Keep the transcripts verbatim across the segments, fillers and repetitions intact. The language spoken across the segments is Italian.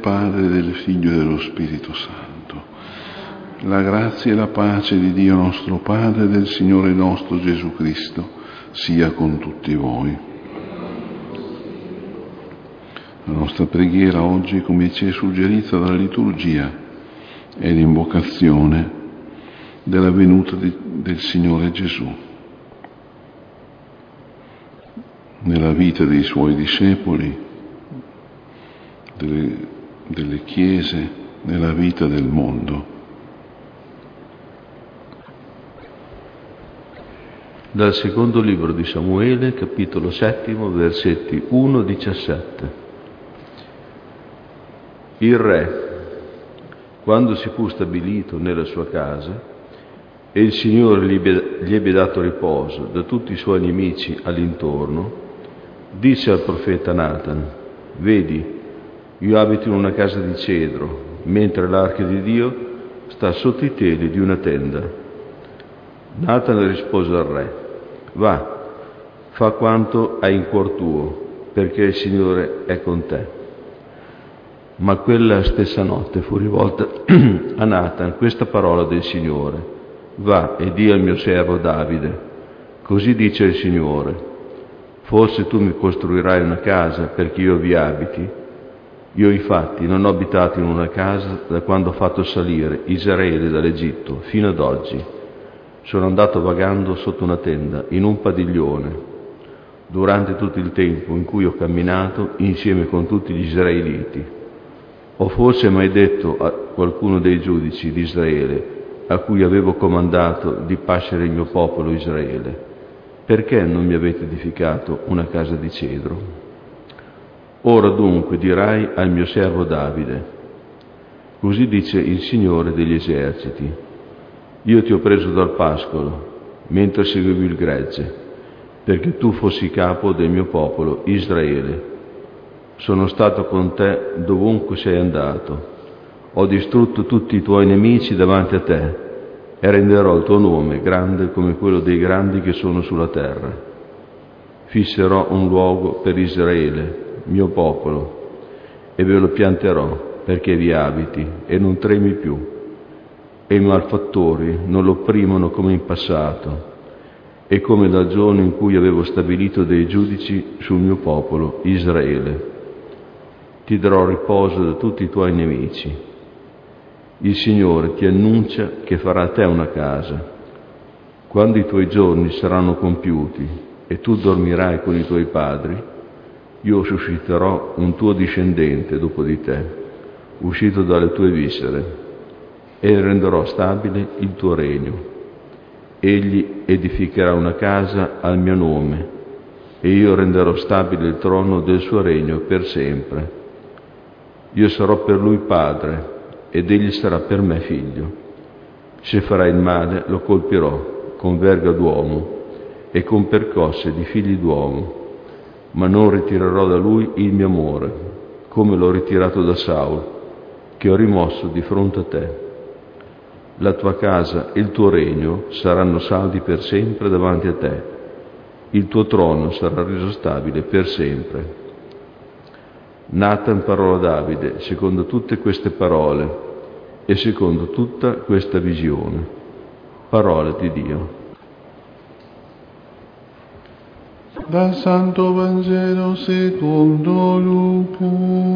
Padre, del Figlio e dello Spirito Santo. La grazia e la pace di Dio nostro Padre e del Signore nostro Gesù Cristo sia con tutti voi. La nostra preghiera oggi, come ci è suggerita dalla liturgia, è l'invocazione della venuta di, del Signore Gesù nella vita dei Suoi discepoli, delle, delle chiese, nella vita del mondo. Dal secondo libro di Samuele, capitolo settimo, versetti uno a diciassette. Il re, quando si fu stabilito nella sua casa e il Signore gli ebbe dato riposo da tutti i suoi nemici all'intorno, disse al profeta Natan: vedi, io abito in una casa di cedro, mentre l'arca di Dio sta sotto i teli di una tenda. Natan rispose al re: va, fa quanto hai in cuor tuo, perché il Signore è con te. Ma quella stessa notte fu rivolta a Natan questa parola del Signore: va e di al mio servo Davide, così dice il Signore: forse tu mi costruirai una casa perché io vi abiti? Io infatti non ho abitato in una casa da quando ho fatto salire Israele dall'Egitto fino ad oggi. Sono andato vagando sotto una tenda, in un padiglione, durante tutto il tempo in cui ho camminato insieme con tutti gli israeliti. Ho forse mai detto a qualcuno dei giudici di Israele, a cui avevo comandato di pascere il mio popolo Israele: perché non mi avete edificato una casa di cedro? Ora dunque dirai al mio servo Davide: così dice il Signore degli eserciti: io ti ho preso dal pascolo mentre seguivi il gregge, perché tu fossi capo del mio popolo Israele. Sono stato con te dovunque sei andato. Ho distrutto tutti i tuoi nemici davanti a te e renderò il tuo nome grande come quello dei grandi che sono sulla terra. Fisserò un luogo per Israele, mio popolo, e ve lo pianterò perché vi abiti e non tremi più, e i malfattori non lo opprimono come in passato, e come dal giorno in cui avevo stabilito dei giudici sul mio popolo Israele. Ti darò riposo da tutti i tuoi nemici. Il Signore ti annuncia che farà a te una casa. Quando i tuoi giorni saranno compiuti e tu dormirai con i tuoi padri, io susciterò un tuo discendente dopo di te, uscito dalle tue viscere, e renderò stabile il tuo regno. Egli edificherà una casa al mio nome, e io renderò stabile il trono del suo regno per sempre. Io sarò per lui padre, ed egli sarà per me figlio. Se farà il male, lo colpirò con verga d'uomo e con percosse di figli d'uomo, ma non ritirerò da lui il mio amore, come l'ho ritirato da Saul, che ho rimosso di fronte a te. La tua casa e il tuo regno saranno saldi per sempre davanti a te. Il tuo trono sarà reso stabile per sempre. Natan parlò a Davide secondo tutte queste parole e secondo tutta questa visione. Parola di Dio. Dal Santo Vangelo secondo Luca.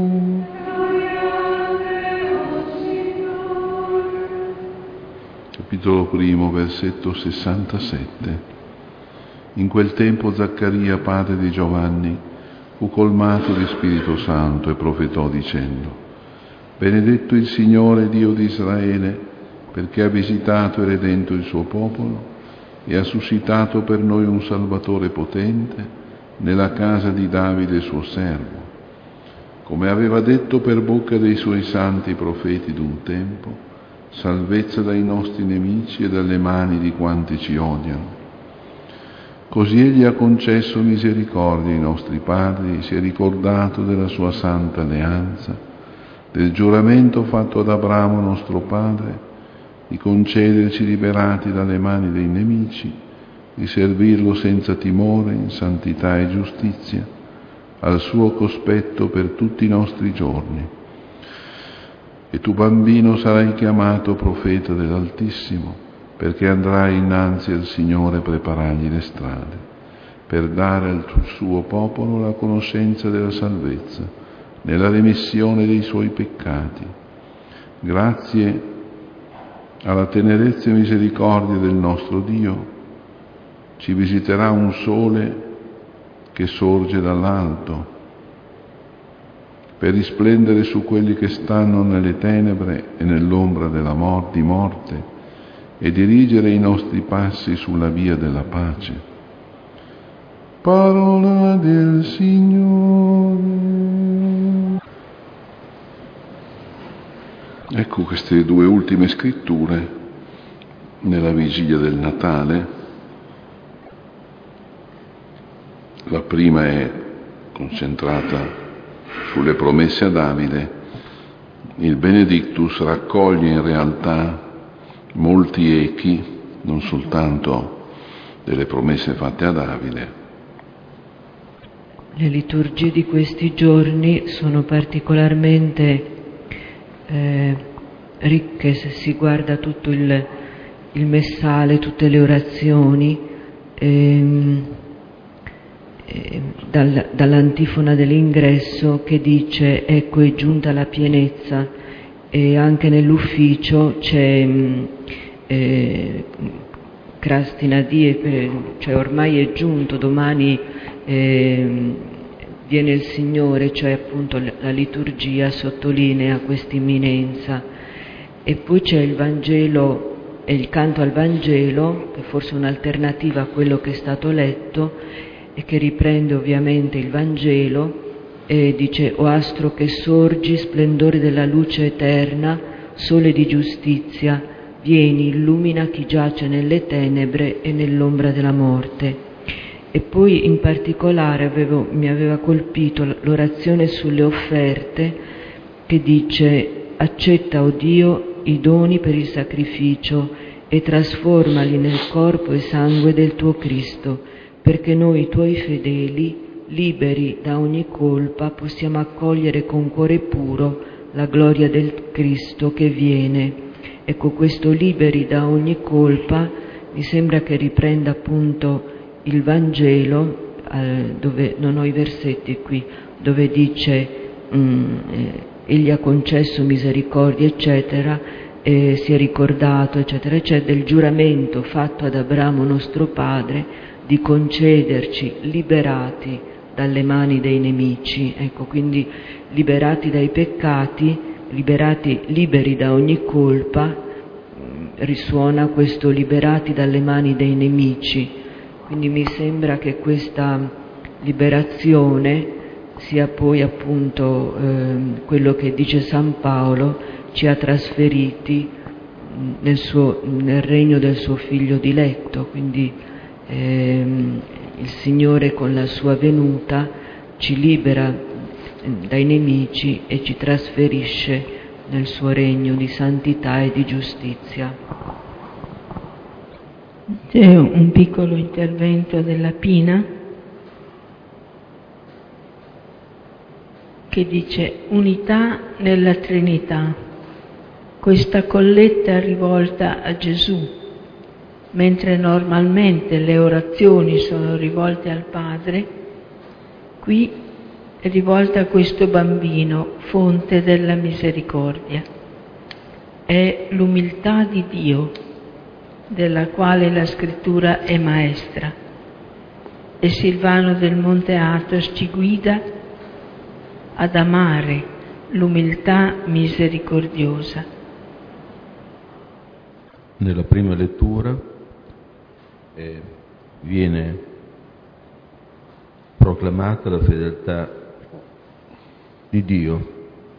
Capitolo primo, versetto sessantasette. In quel tempo Zaccaria, padre di Giovanni, fu colmato di Spirito Santo e profetò dicendo: benedetto il Signore Dio di Israele, perché ha visitato e redento il suo popolo e ha suscitato per noi un Salvatore potente nella casa di Davide suo servo, come aveva detto per bocca dei suoi santi profeti d'un tempo, salvezza dai nostri nemici e dalle mani di quanti ci odiano. Così egli ha concesso misericordia ai nostri padri, si è ricordato della sua santa alleanza, del giuramento fatto ad Abramo nostro padre, di concederci liberati dalle mani dei nemici, di servirlo senza timore, in santità e giustizia, al suo cospetto per tutti i nostri giorni. E tu, bambino, sarai chiamato profeta dell'Altissimo, perché andrai innanzi al Signore a preparargli le strade, per dare al suo popolo la conoscenza della salvezza, nella remissione dei suoi peccati. Grazie alla tenerezza e misericordia del nostro Dio, ci visiterà un sole che sorge dall'alto, per risplendere su quelli che stanno nelle tenebre e nell'ombra della morte, di morte, e dirigere i nostri passi sulla via della pace. Parola del Signore. Ecco queste due ultime scritture nella vigilia del Natale. La prima è concentrata sulle promesse a Davide. Il Benedictus raccoglie in realtà molti echi, non soltanto delle promesse fatte a Davide. Le liturgie di questi giorni sono particolarmente eh, ricche se si guarda tutto il, il messale, tutte le orazioni, ehm, eh, dal, dall'antifona dell'ingresso che dice ecco è giunta la pienezza, e anche nell'ufficio c'è eh, Crastina die, cioè ormai è giunto, domani eh, viene il Signore, cioè appunto la liturgia sottolinea questa imminenza. E poi c'è il Vangelo e il canto al Vangelo, che forse è un'alternativa a quello che è stato letto e che riprende ovviamente il Vangelo, e dice o astro che sorgi, splendore della luce eterna, sole di giustizia, vieni, illumina chi giace nelle tenebre e nell'ombra della morte. E poi in particolare avevo, mi aveva colpito l'orazione sulle offerte, che dice accetta, o Dio, i doni per il sacrificio e trasformali nel corpo e sangue del tuo Cristo, perché noi tuoi fedeli, liberi da ogni colpa, possiamo accogliere con cuore puro la gloria del Cristo che viene. Ecco, questo liberi da ogni colpa mi sembra che riprenda appunto il Vangelo, eh, dove non ho i versetti qui, dove dice mm, eh, egli ha concesso misericordia eccetera, e si è ricordato eccetera eccetera del giuramento fatto ad Abramo nostro padre di concederci liberati dalle mani dei nemici. Ecco, quindi liberati dai peccati, liberati, liberi da ogni colpa, risuona questo liberati dalle mani dei nemici. Quindi mi sembra che questa liberazione sia poi appunto eh, quello che dice San Paolo, ci ha trasferiti nel, suo, nel regno del suo figlio diletto, quindi ehm, il Signore con la sua venuta ci libera dai nemici e ci trasferisce nel suo regno di santità e di giustizia. C'è un piccolo intervento della Pina che dice unità nella Trinità. Questa colletta è rivolta a Gesù, mentre normalmente le orazioni sono rivolte al Padre, qui è rivolta a questo bambino, fonte della misericordia. È l'umiltà di Dio, della quale la Scrittura è maestra, e Silvano del Monte Athos ci guida ad amare l'umiltà misericordiosa. Nella prima lettura eh, viene proclamata la fedeltà di Dio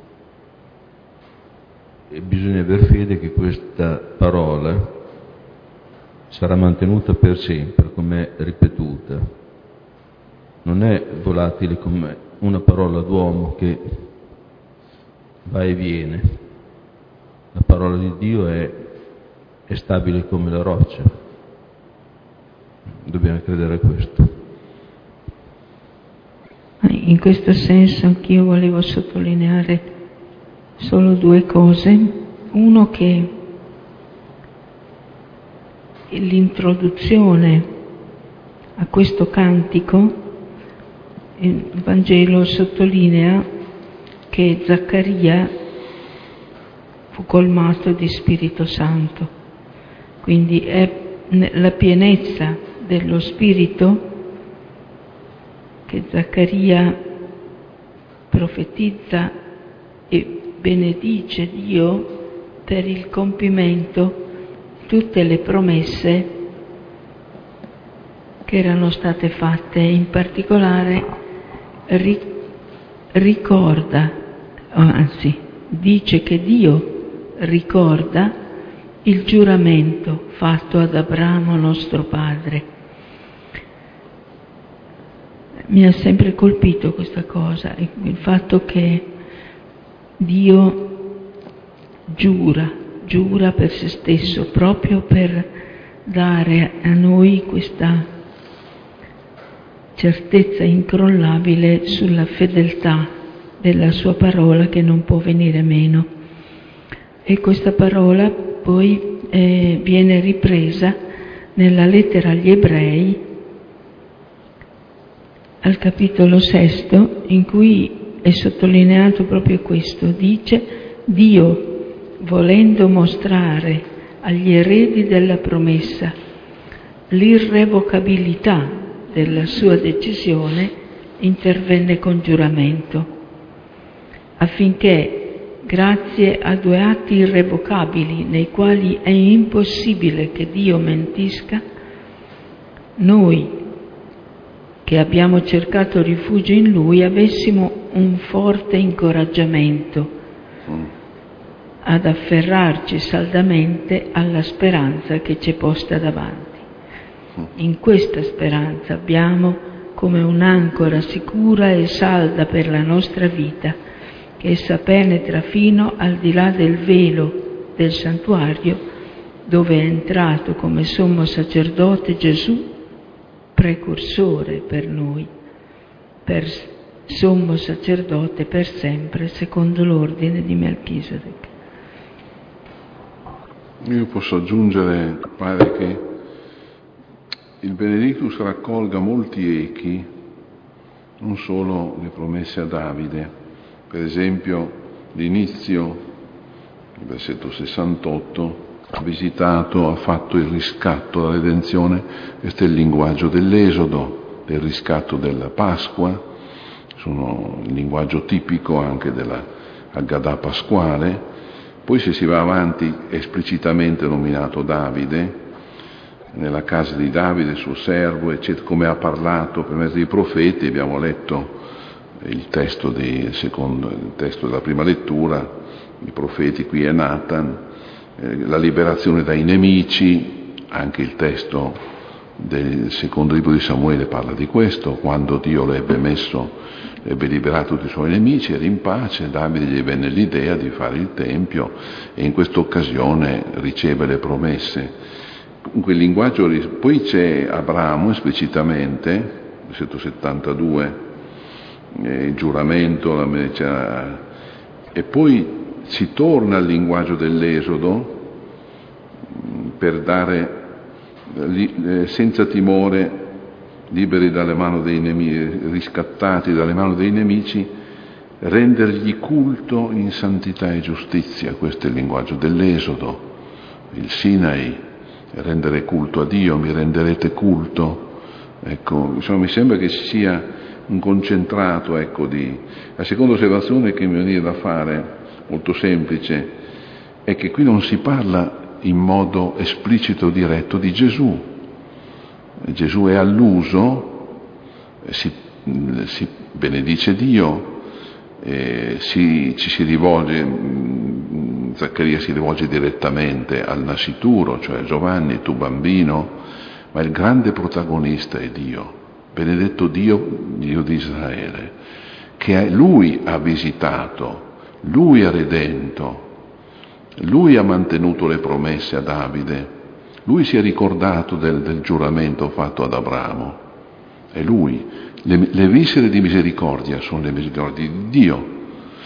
e bisogna aver fede che questa parola sarà mantenuta per sempre, come è ripetuta. Non è volatile come una parola d'uomo che va e viene. La parola di Dio è, è stabile come la roccia. Dobbiamo credere a questo. In questo senso anch'io volevo sottolineare solo due cose. Uno, che l'introduzione a questo cantico, il Vangelo sottolinea che Zaccaria fu colmato di Spirito Santo, quindi è la pienezza dello Spirito che Zaccaria profetizza e benedice Dio per il compimento di tutte le promesse che erano state fatte. In particolare ri- ricorda, anzi dice che Dio ricorda il giuramento fatto ad Abramo nostro padre. Mi ha sempre colpito questa cosa, il fatto che Dio giura, giura per se stesso, proprio per dare a noi questa certezza incrollabile sulla fedeltà della sua parola che non può venire meno. E questa parola poi eh, viene ripresa nella lettera agli Ebrei, al capitolo sesto, in cui è sottolineato proprio questo. Dice: Dio, volendo mostrare agli eredi della promessa l'irrevocabilità della sua decisione, intervenne con giuramento, affinché, grazie a due atti irrevocabili nei quali è impossibile che Dio mentisca, noi, che abbiamo cercato rifugio in Lui, avessimo un forte incoraggiamento ad afferrarci saldamente alla speranza che ci è posta davanti. In questa speranza abbiamo come un'ancora sicura e salda per la nostra vita, che essa penetra fino al di là del velo del santuario, dove è entrato come sommo sacerdote Gesù, precursore per noi, per sommo sacerdote per sempre, secondo l'ordine di Melchisedec. Io posso aggiungere, padre, che il Benedictus raccolga molti echi, non solo le promesse a Davide. Per esempio, l'inizio, il versetto sessantotto, ha visitato, ha fatto il riscatto, la redenzione. Questo è il linguaggio dell'Esodo, del riscatto della Pasqua, sono il linguaggio tipico anche della Aggadah pasquale. Poi, se si va avanti, è esplicitamente nominato Davide, nella casa di Davide, suo servo, eccetera, come ha parlato per mezzo dei profeti. Abbiamo letto il testo, di, il secondo, il testo della prima lettura, i profeti, qui è Nathan, la liberazione dai nemici. Anche il testo del secondo libro di Samuele parla di questo: quando Dio lo ebbe messo, ebbe liberato tutti i suoi nemici, era in pace. Davide gli venne l'idea di fare il Tempio e in questa occasione riceve le promesse. In quel linguaggio. Poi c'è Abramo esplicitamente, versetto settantadue, eh, il giuramento, la, cioè, e poi si torna al linguaggio dell'Esodo per dare eh, senza timore, liberi dalle mani dei nemici, riscattati dalle mani dei nemici, rendergli culto in santità e giustizia. Questo è il linguaggio dell'Esodo, il Sinai, rendere culto a Dio, mi renderete culto. Ecco, insomma, mi sembra che ci sia un concentrato, ecco, di... La seconda osservazione che mi viene da fare, molto semplice, è che qui non si parla in modo esplicito o diretto di Gesù. Gesù è alluso, si, si benedice Dio, eh, si, ci si rivolge, Zaccaria si rivolge direttamente al nascituro, cioè Giovanni, tu bambino, ma il grande protagonista è Dio, benedetto Dio, Dio di Israele, che Lui ha visitato, Lui ha redento, Lui ha mantenuto le promesse a Davide, Lui si è ricordato del, del giuramento fatto ad Abramo, è Lui. Le, le viscere di misericordia sono le misericordie di Dio.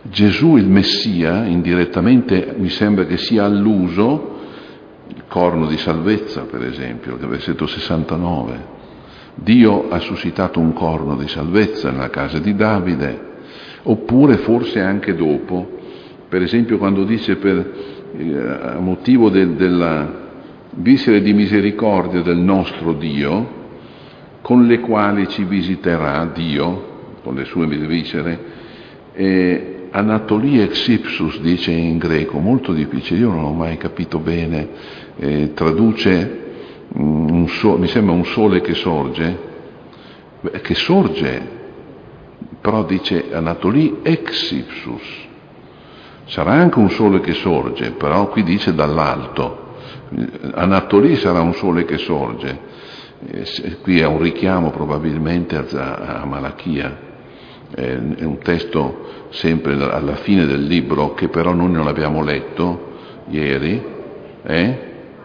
Gesù il Messia, indirettamente mi sembra che sia alluso, il corno di salvezza per esempio, che è il versetto sessantanove. Dio ha suscitato un corno di salvezza nella casa di Davide, oppure forse anche dopo, per esempio quando dice per, eh, a motivo del, della viscere di misericordia del nostro Dio, con le quali ci visiterà Dio, con le sue viscere, eh, Anatolia ex ipsus dice in greco, molto difficile, io non ho mai capito bene, eh, traduce un so, mi sembra un sole che sorge, che sorge, però dice Anatolia ex ipsus, sarà anche un sole che sorge, però qui dice dall'alto, Anatolia sarà un sole che sorge, eh, qui è un richiamo probabilmente a, a Malachia. È un testo sempre alla fine del libro che però noi non abbiamo letto ieri, eh?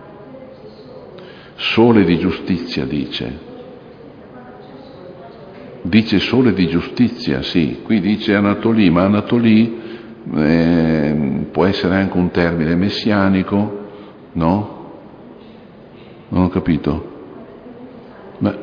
Sole di giustizia dice, dice sole di giustizia, sì, qui dice Anatolì, ma Anatolì eh, può essere anche un termine messianico, no? Non ho capito. Ma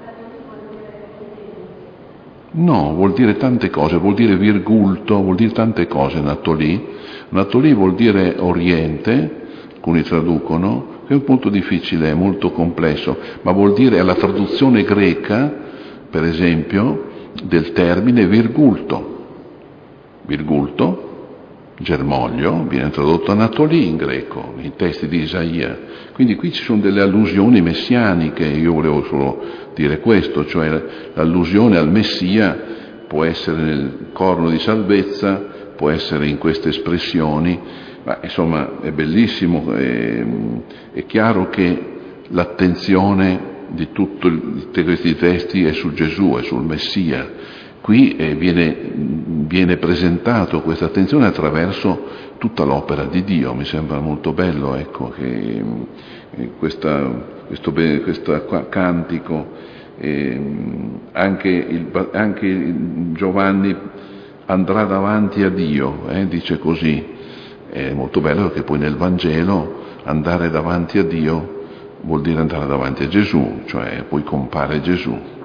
no, vuol dire tante cose, vuol dire virgulto, vuol dire tante cose Natolì. Natolì vuol dire oriente, alcuni traducono, che è un punto difficile, è molto complesso, ma vuol dire, è la traduzione greca, per esempio, del termine virgulto. Virgulto, germoglio, viene tradotto Anatolì in greco, nei testi di Isaia. Quindi qui ci sono delle allusioni messianiche, io volevo solo dire questo, cioè l'allusione al Messia può essere nel corno di salvezza, può essere in queste espressioni, ma insomma è bellissimo, è, è chiaro che l'attenzione di tutti questi testi è su Gesù, è sul Messia. Qui eh, viene, viene presentato questa attenzione attraverso tutta l'opera di Dio, mi sembra molto bello, ecco, che eh, questa, questo, questo cantico, eh, anche, il, anche Giovanni andrà davanti a Dio, eh, dice così, è molto bello perché poi nel Vangelo andare davanti a Dio vuol dire andare davanti a Gesù, cioè poi compare Gesù.